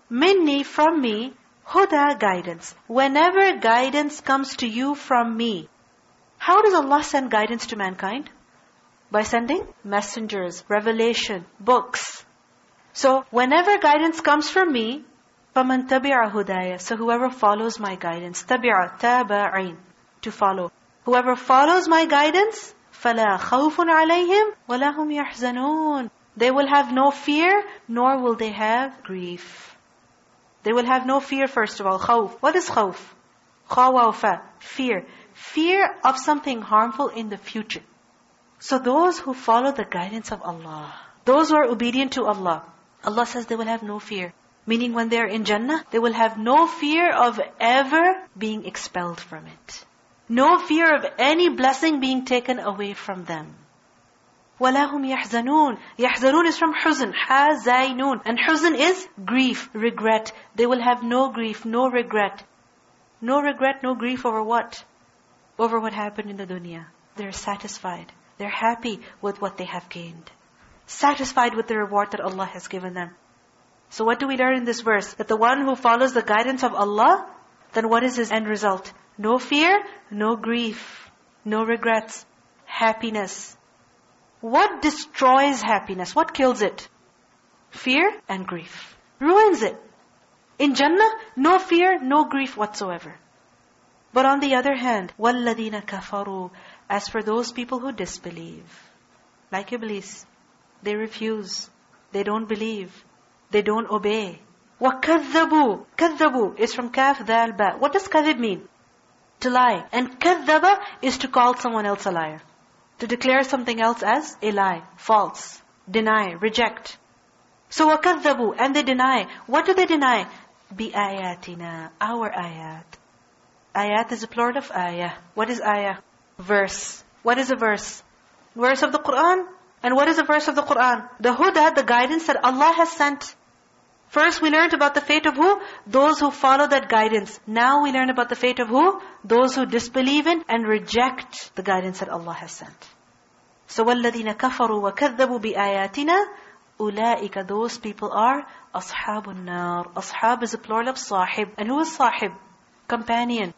S2: minni, from me, huda, guidance. Whenever guidance comes to you from me. How does Allah send guidance to mankind? By sending messengers, revelation, books. So, whenever guidance comes from me, فَمَنْ تَبِعَ هُدَايَ, so whoever follows my guidance, تَبِعَ, تَابَعِين, to follow. Whoever follows my guidance, فَلَا خَوْفٌ عَلَيْهِمْ وَلَا هُمْ يَحْزَنُونَ. They will have no fear, nor will they have grief. They will have no fear, first of all. Khawf. What is khawf? Khawawfa. Fear. Fear of something harmful in the future. So those who follow the guidance of Allah, those who are obedient to Allah, Allah says they will have no fear. Meaning when they are in Jannah, they will have no fear of ever being expelled from it. No fear of any blessing being taken away from them. وَلَا هُمْ يَحْزَنُونَ. يَحْزَنُونَ is from huzn, حَزَيْنُونَ. And huzn is grief, regret. They will have no grief, no regret. No regret, no grief over what? Over what happened in the dunya. They're satisfied. They're happy with what they have gained. Satisfied with the reward that Allah has given them. So what do we learn in this verse? That the one who follows the guidance of Allah, then what is his end result? No fear, no grief, no regrets, happiness. What destroys happiness? What kills it? Fear and grief. Ruins it. In Jannah, no fear, no grief whatsoever. But on the other hand, وَالَّذِينَ كَفَرُوا, as for those people who disbelieve, like Iblis, they refuse, they don't believe, they don't obey. وَكَذَّبُوا. كَذَّبُوا is from kaf, dal, ba. What does kadhib mean? To lie. And كَذَّبَ is to call someone else a liar. To declare something else as a lie, false, deny, reject. So وَكَذَّبُوا, and they deny. What do they deny? بِآيَاتِنَا, our ayat. Ayat is a plural of ayah. What is ayah? Verse. What is a verse? Verse of the Qur'an. And what is a verse of the Qur'an? The huda, the guidance that Allah has sent. First we learned about the fate of who? Those who follow that guidance. Now we learn about the fate of who? Those who disbelieve in and reject the guidance that Allah has sent. So وَالَّذِينَ كَفَرُوا وَكَذَّبُوا بِآيَاتِنَا أُولَٰئِكَ, those people are أَصْحَابُ النَّارِ. Ashab is a plural of sahib. And who is sahib? Companion.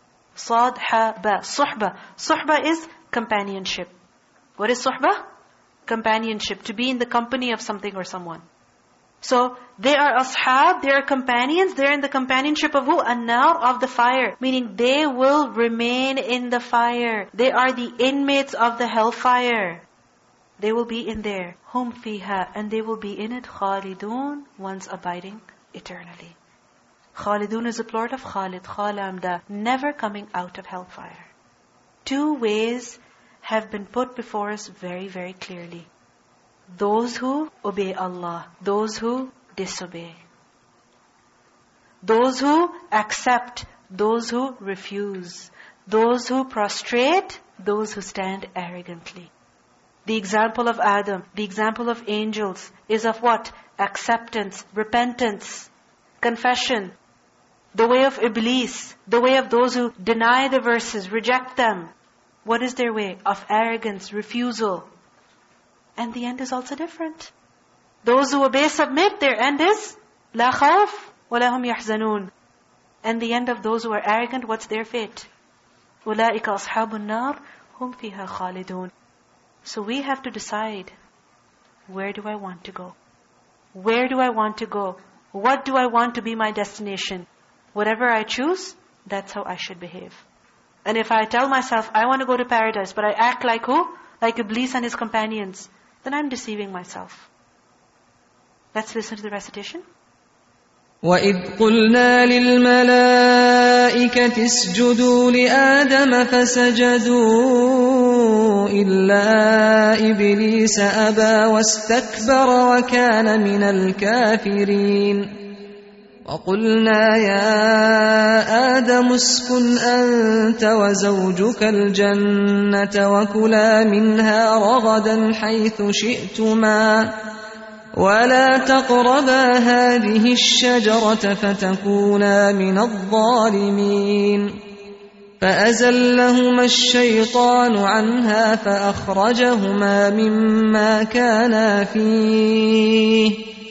S2: Sad, ha, ba. Suhba. Suhba is companionship. What is suhba? Companionship. To be in the company of something or someone. So, they are ashab, they are companions, they are in the companionship of who? An-nar, of the fire. Meaning they will remain in the fire. They are the inmates of the hellfire. They will be in there. Hum fiha, and they will be in it. Khalidun, once abiding eternally. Khalidun is a plural of Khalid, Khalamda, never coming out of hellfire. Two ways have been put before us very, very clearly. Those who obey Allah, those who disobey. Those who accept, those who refuse. Those who prostrate, those who stand arrogantly. The example of Adam, the example of angels is of what? Acceptance, repentance, confession. The way of Iblis, the way of those who deny the verses, reject them. What is their way? Of arrogance, refusal. And the end is also different. Those who obey, submit, their end is لا خوف ولا هم يحزنون. And the end of those who are arrogant, what's their fate? أولئك أصحاب النار هم فيها خالدون. So we have to decide, where do I want to go? Where do I want to go? What do I want to be my destination? Whatever I choose, that's how I should behave. And if I tell myself, I want to go to paradise, but I act like who? Like Iblis and his companions, then I'm deceiving myself. Let's listen to the recitation.
S3: وَإِذْ قُلْنَا لِلْمَلَائِكَةِ اسْجُدُوا لِآدَمَ فَسَجَدُوا إِلَّا إِبْلِيسَ أَبَى وَاسْتَكْبَرَ وَكَانَ مِنَ الْكَافِرِينَ وَقُلْنَا يَا آدَمُ اسْكُنْ أَنْتَ وَزَوْجُكَ الْجَنَّةَ وَكُلَا مِنْهَا رَغَدًا حَيْثُ شِئْتُمَا وَلَا تَقْرَبَا هَذِهِ الشَّجَرَةَ فَتَكُونَا مِنَ الظَّالِمِينَ فَأَزَلَّهُمَا الشَّيْطَانُ عَنْهَا فَأَخْرَجَهُمَا مِمَّا كَانَا فِيهِ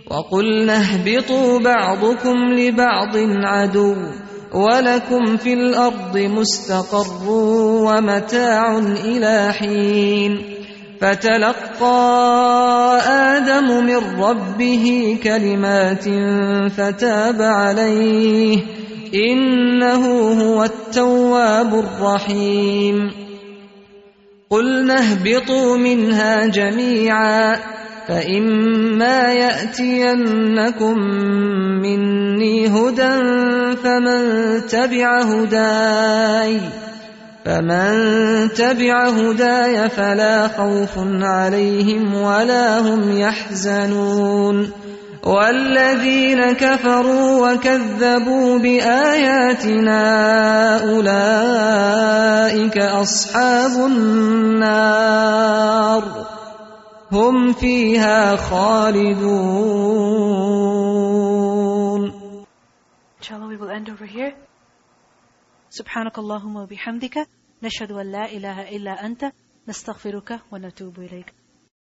S3: وقلنا اهبطوا بعضكم لبعض عدو ولكم في الأرض مستقر ومتاع إلى حين فتلقى آدم من ربه كلمات فتاب عليه إنه هو التواب الرحيم قلنا اهبطوا منها جميعا فإما يأتينكم مني هدى فمن تبع هداي فمن تبع هداي فلا خوف عليهم ولا هم يحزنون والذين كفروا وكذبوا بآياتنا أولئك أصحاب النار هم فيها خالدون.
S2: Inshallah, we will end over here. سبحانك اللهم وبحمدك نشهد أن لا إله إلا أنت نستغفرك ونتوب إليك.